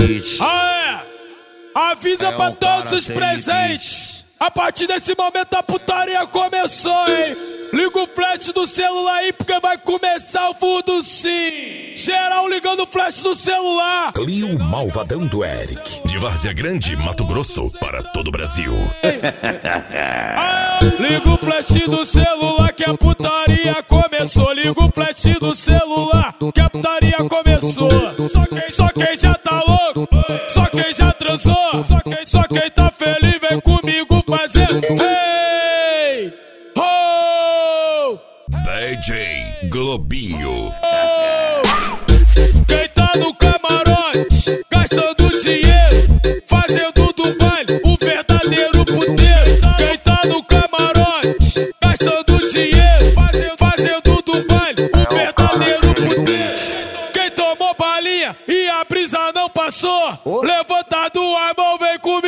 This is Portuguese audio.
beat. Avisa pra todos os presentes. A partir desse momento a putaria começou, hein? Liga o flash do celular aí porque vai começar o fundo sim. Geral ligando o flash do celular. Clio Malvadão do Eric, de Várzea Grande, Mato Grosso, para todo o Brasil. Liga o flash do celular que a putaria começou. Liga o flash do celular que a putaria começou. Só quem já tá louco, só quem já transou, só quem tá feliz vem comigo fazendo. Hey! Ho! DJ Globinho. Quem tá no camarote, gastando dinheiro, fazendo do baile o verdadeiro puteiro. Quem tá no camarote, gastando dinheiro, fazendo do baile o verdadeiro puteiro. Quem tomou balinha e a brisa não passou, levantado a mão, vem comigo.